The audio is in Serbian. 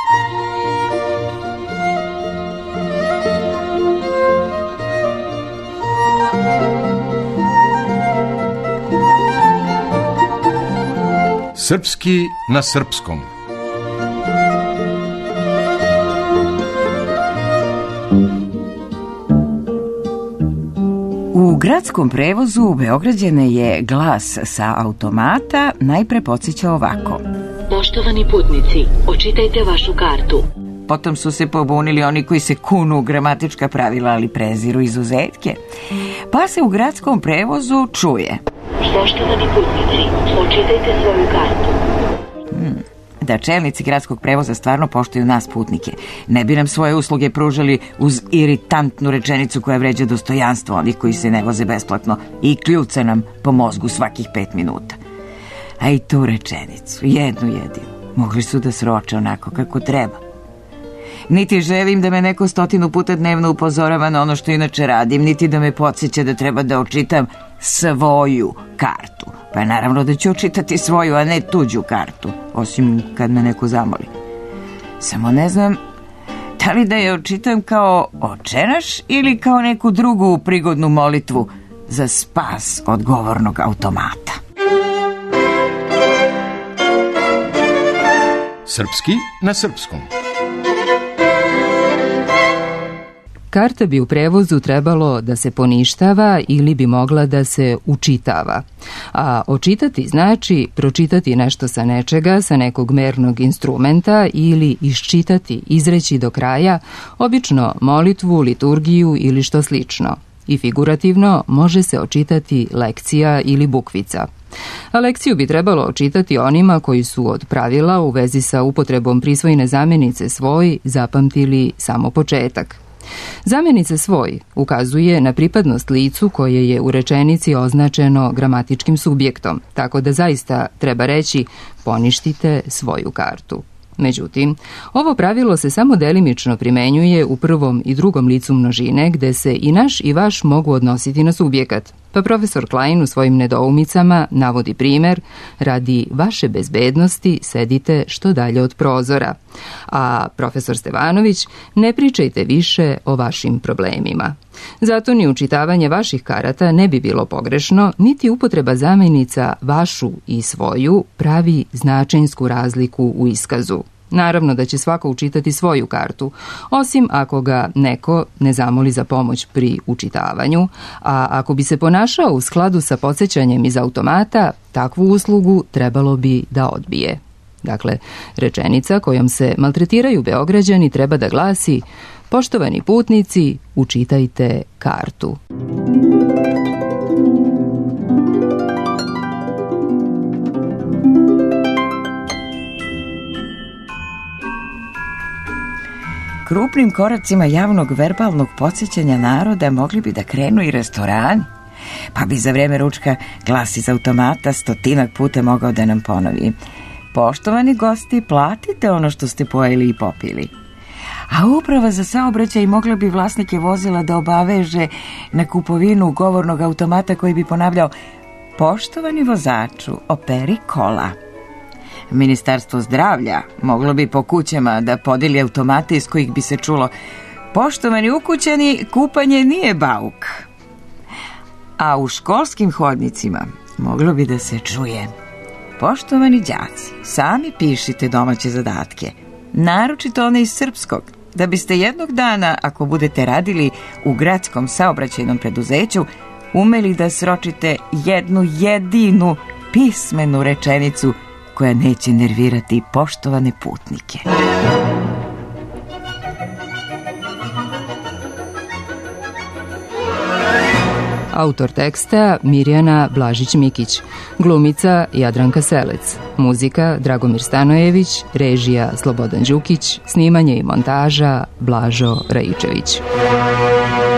Srpski na srpskom. U gradskom prevozu Beograđane je glas sa automata najpre podsjećao ovako: Poštovani putnici, očitajte vašu kartu. Potom su se pobunili oni koji se kunu u gramatička pravila, ali preziru izuzetke. Pa se u gradskom prevozu čuje: Poštovani putnici, očitajte svoju kartu. Da čelnici gradskog prevoza stvarno poštuju nas putnike, ne bi nam svoje usluge pružali uz iritantnu rečenicu koja vređa dostojanstvo onih koji se ne voze besplatno i kljuca nam po mozgu svakih 5 minuta. A i tu rečenicu, jednu jedinu, mogli su da sroče onako kako treba. Niti želim da me neko 100 puta dnevno upozorava na ono što inače radim, niti da me podsjeća da treba da očitam svoju kartu. Pa naravno da ću očitati svoju, a ne tuđu kartu, osim kad me neko zamoli. Samo ne znam da li da je očitam kao očenaš ili kao neku drugu prigodnu molitvu za spas od govornog automata. Srpski na srpskom. Karta bi u prevozu trebalo da se poništava ili bi mogla da se učitava. A očitati znači pročitati nešto sa nečega, sa nekog mernog instrumenta ili iščitati, izreći do kraja, obično molitvu, liturgiju ili što slično. I figurativno može se očitati lekcija ili bukvica. A lekciju bi trebalo očitati onima koji su od pravila u vezi sa upotrebom prisvojne zamjenice svoj zapamtili samo početak. Zamjenica svoj ukazuje na pripadnost licu koje je u rečenici označeno gramatičkim subjektom, tako da zaista treba reći poništite svoju kartu. Međutim, ovo pravilo se samo delimično primenjuje u prvom i drugom licu množine, gde se i naš i vaš mogu odnositi na subjekat. Pa profesor Klein u svojim nedoumicama navodi primjer: radi vaše bezbednosti sedite što dalje od prozora. A profesor Stevanović: ne pričajte više o vašim problemima. Zato ni učitavanje vaših karata ne bi bilo pogrešno, niti upotreba zamjenica vašu i svoju pravi značajsku razliku u iskazu. Naravno da će svako učitati svoju kartu, osim ako ga neko ne zamoli za pomoć pri učitavanju, a ako bi se ponašao u skladu sa podsjećanjem iz automata, takvu uslugu trebalo bi da odbije. Dakle, rečenica kojom se maltretiraju Beograđani treba da glasi: poštovani putnici, učitajte kartu. Krupnim koracima javnog verbalnog podsjećanja naroda mogli bi da krenu i restorani, pa bi za vreme ručka glas iz automata 100 puta mogao da nam ponovi: poštovani gosti, platite ono što ste pojeli i popili. A uprava za saobraćaj mogla bi vlasnike vozila da obaveže na kupovinu govornog automata koji bi ponavljao: poštovani vozaču, operi kola. Ministarstvo zdravlja moglo bi po kućama da podeli automate iz kojih bi se čulo: poštovani ukućani, kupanje nije bauk. A u školskim hodnicima moglo bi da se čuje: poštovani đaci, sami pišite domaće zadatke, naročito one iz srpskog, da biste jednog dana, ako budete radili u gradskom saobraćajnom preduzeću, umeli da sročite jednu jedinu pismenu rečenicu koja neće nervirati poštovane putnike. Autor teksta Mirjana Blažić-Mikić, glumica Jadranka Selec, muzika Dragomir Stanojević, režija Slobodan Đukić, snimanje i montaža Blažo Raičević.